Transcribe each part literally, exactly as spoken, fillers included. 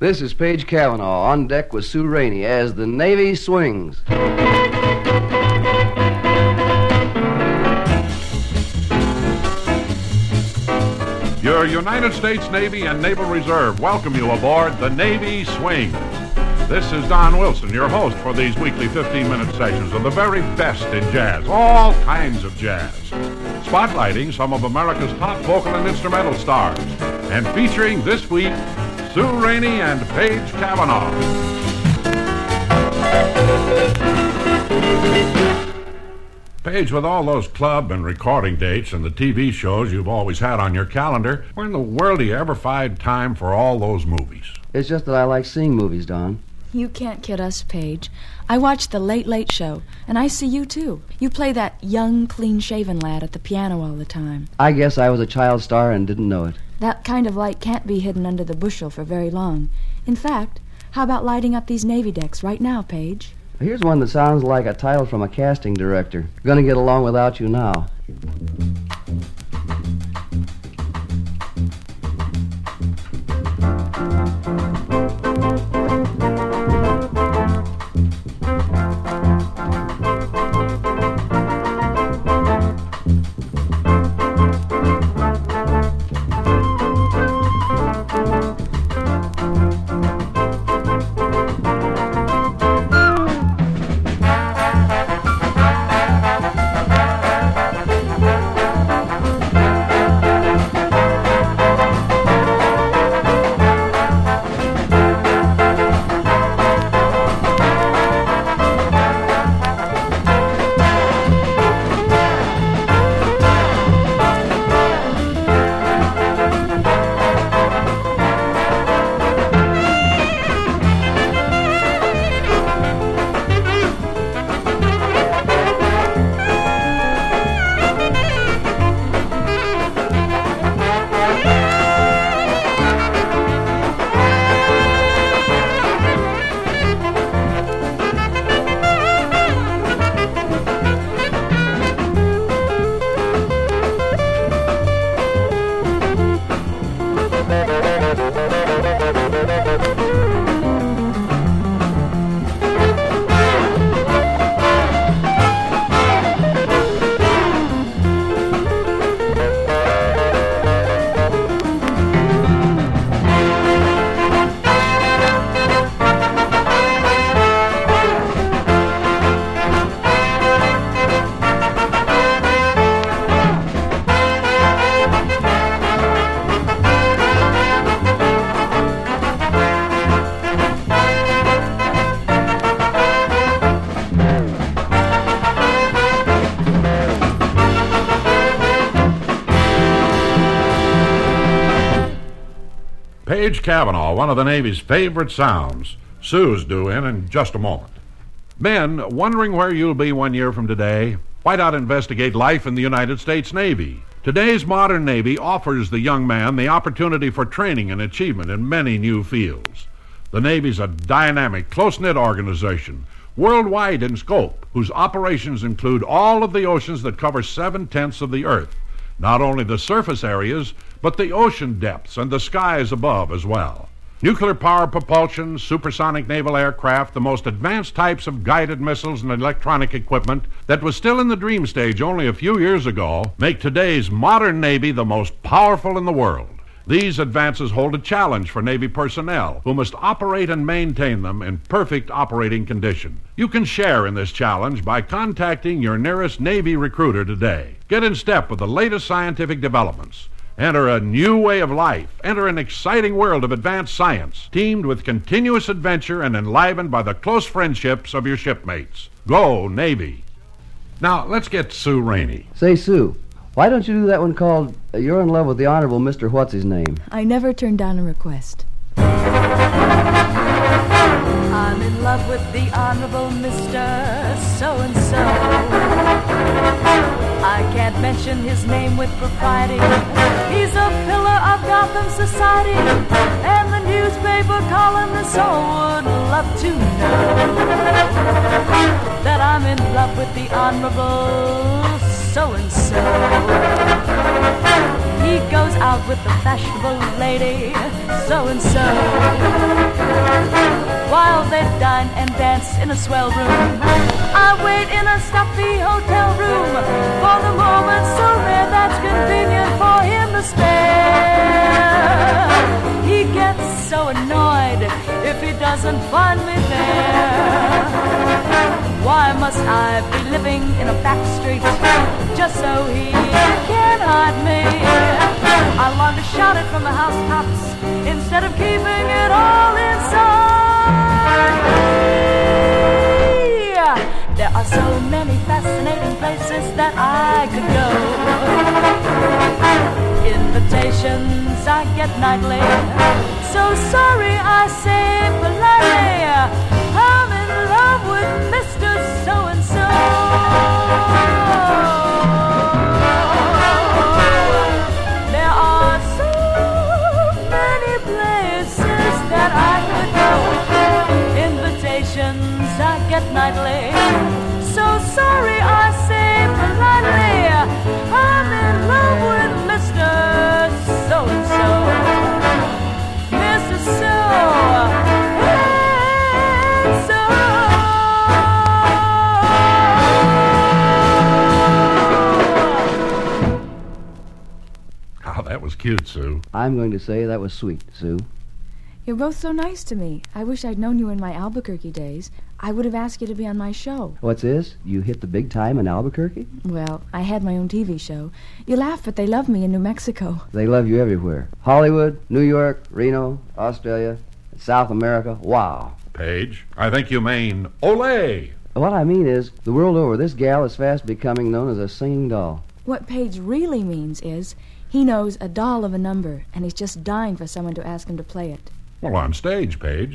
This is Paige Cavanaugh on deck with Sue Rainey as the Navy swings. Your United States Navy and Naval Reserve welcome you aboard the Navy Swings. This is Don Wilson, your host for these weekly fifteen-minute sessions of the very best in jazz, all kinds of jazz, spotlighting some of America's top vocal and instrumental stars, and featuring this week Sue Rainey and Paige Cavanaugh. Paige, with all those club and recording dates and the T V shows you've always had on your calendar, where in the world do you ever find time for all those movies? It's just that I like seeing movies, Don. You can't kid us, Paige. I watch The Late Late Show, and I see you, too. You play that young, clean-shaven lad at the piano all the time. I guess I was a child star and didn't know it. That kind of light can't be hidden under the bushel for very long. In fact, how about lighting up these Navy decks right now, Paige? Here's one that sounds like a title from a casting director. Gonna Get Along Without You Now. Paige Cavanaugh, one of the Navy's favorite sounds. Sue's due in in just a moment. Men, wondering where you'll be one year from today? Why not investigate life in the United States Navy? Today's modern Navy offers the young man the opportunity for training and achievement in many new fields. The Navy's a dynamic, close-knit organization, worldwide in scope, whose operations include all of the oceans that cover seven-tenths of the Earth. Not only the surface areas, but the ocean depths and the skies above as well. Nuclear power propulsion, supersonic naval aircraft, the most advanced types of guided missiles and electronic equipment that was still in the dream stage only a few years ago make today's modern Navy the most powerful in the world. These advances hold a challenge for Navy personnel who must operate and maintain them in perfect operating condition. You can share in this challenge by contacting your nearest Navy recruiter today. Get in step with the latest scientific developments. Enter a new way of life. Enter an exciting world of advanced science, teamed with continuous adventure and enlivened by the close friendships of your shipmates. Go Navy. Now, let's get Sue Rainey. Say, Sue, why don't you do that one called uh, You're in Love with the Honorable Mister What's-His-Name? I never turn down a request. I'm in love with the Honorable Mister So-and-so. I can't mention his name with propriety. He's a pillar of Gotham society, and the newspaper columnists so would love to know that I'm in love with the Honorable So-and-so. He goes out with the fashionable lady So-and-so. wine and dance in a swell room. I wait in a stuffy hotel room for the moment so rare that's convenient for him to spare. He gets so annoyed if he doesn't find me there. Why must I be living in a back street just so he can hide me? I long to shout it from the housetops instead of keeping it all inside me. There are so many fascinating places that I could go. Invitations I get nightly. So sorry, I say politely, I'm in love with Mister So-and-so. There are so many places that I could go. Invitations I get nightly. So sorry, I say politely, I'm in love with Mister So-and-so. Mister So-and-so. Oh, that was cute, Sue. I'm going to say that was sweet, Sue. You're both so nice to me. I wish I'd known you in my Albuquerque days. I would have asked you to be on my show. What's this? You hit the big time in Albuquerque? Well, I had my own T V show. You laugh, but they love me in New Mexico. They love you everywhere. Hollywood, New York, Reno, Australia, South America. Wow. Paige, I think you mean Olay. What I mean is, the world over, this gal is fast becoming known as a singing doll. What Paige really means is he knows a doll of a number, and he's just dying for someone to ask him to play it. Well, on stage, Paige.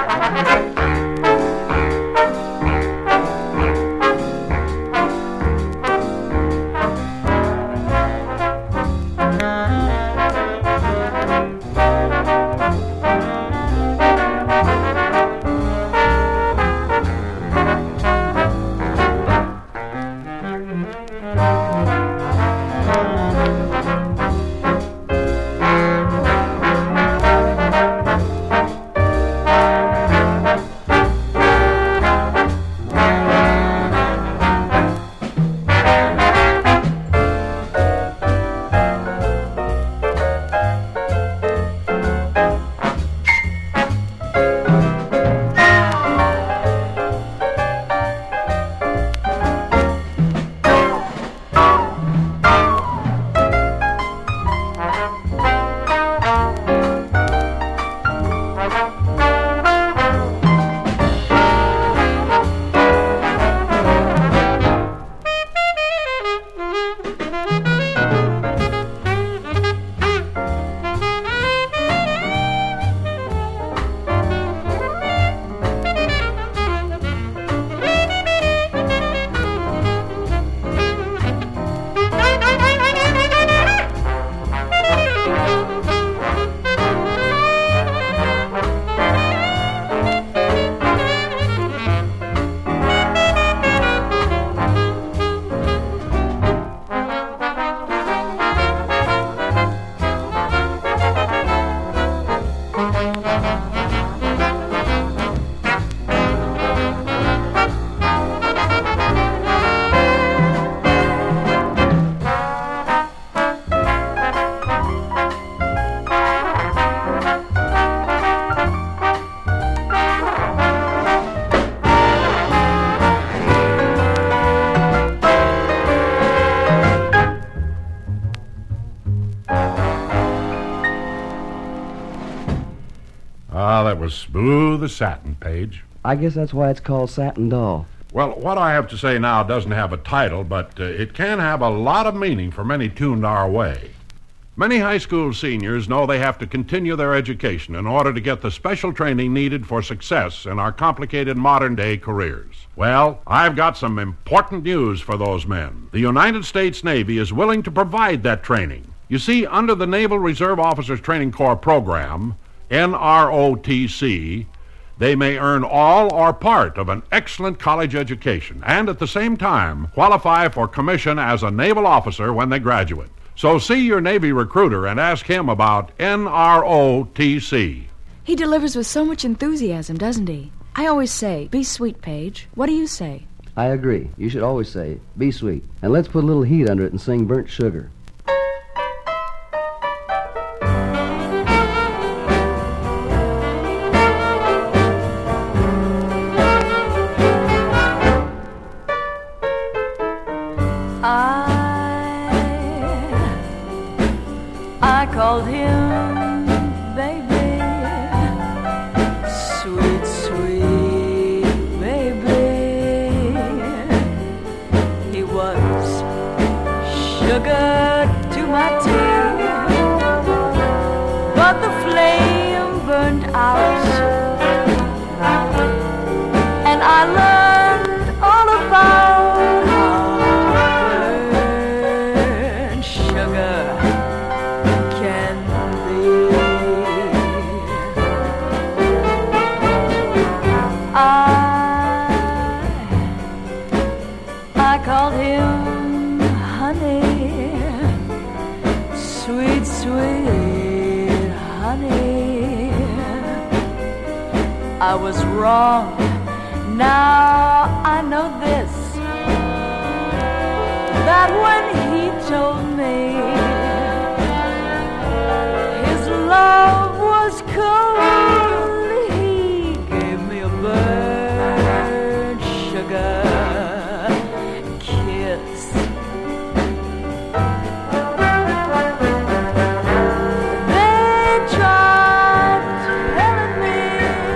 Ah, that was smooth as satin, Paige. I guess that's why it's called Satin Doll. Well, what I have to say now doesn't have a title, but uh, it can have a lot of meaning for many tuned our way. Many high school seniors know they have to continue their education in order to get the special training needed for success in our complicated modern-day careers. Well, I've got some important news for those men. The United States Navy is willing to provide that training. You see, under the Naval Reserve Officers Training Corps program, N R O T C, they may earn all or part of an excellent college education and at the same time qualify for commission as a naval officer when they graduate. So see your Navy recruiter and ask him about N R O T C. He delivers with so much enthusiasm, doesn't he? I always say, be sweet, Paige. What do you say? I agree. You should always say, be sweet. And let's put a little heat under it and sing Burnt Sugar. I called him baby, sweet, sweet baby. He was sugar to my tea, but the flame burned out, and I learned all about how burnt sugar can be. I, I called him honey, sweet, sweet honey. I was wrong, now I know this, that when he told me his love was cold, he gave me a burnt sugar kiss. They tried telling me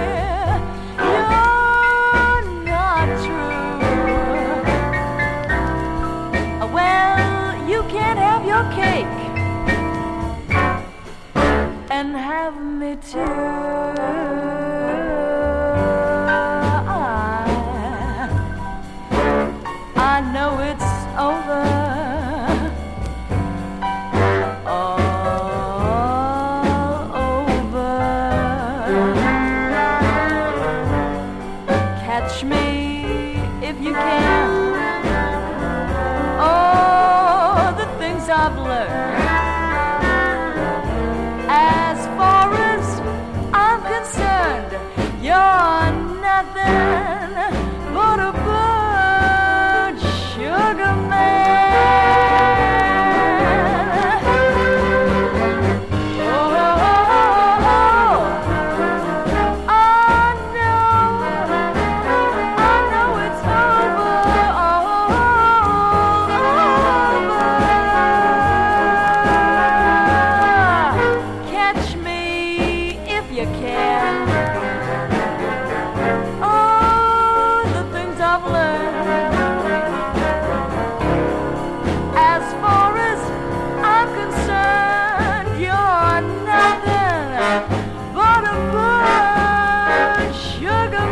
you're not true. Well, you can't have your cake and have me too. I, I know it's over, all over. Catch me if you can. Oh, the things I've learned. As far as I'm concerned, you're nothing but a burnt sugar man. Oh, I know, I know it's over, all over. Catch me if you can. Oh, the things I've learned. As far as I'm concerned, you're nothing but a burnt sugar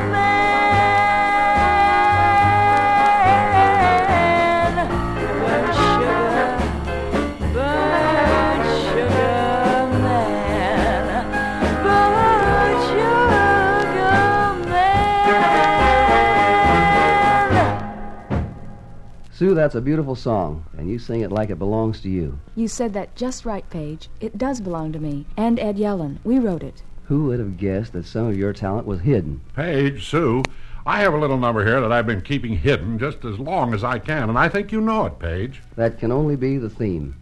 man. Burnt sugar, burnt sugar man, burnt sugar man. Sue, that's a beautiful song, and you sing it like it belongs to you. You said that just right, Paige. It does belong to me. And Ed Yellen. We wrote it. Who would have guessed that some of your talent was hidden? Paige, Sue, I have a little number here that I've been keeping hidden just as long as I can, and I think you know it, Paige. That can only be the theme.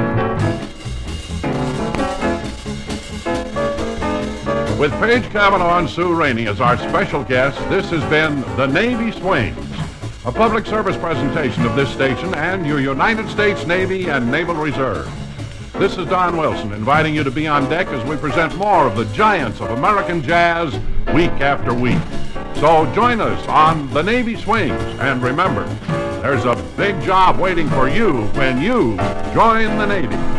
With Paige Cavanaugh and Sue Rainey as our special guests, this has been The Navy Swings, a public service presentation of this station and your United States Navy and Naval Reserve. This is Don Wilson inviting you to be on deck as we present more of the giants of American jazz week after week. So join us on The Navy Swings, and remember, there's a big job waiting for you when you join the Navy.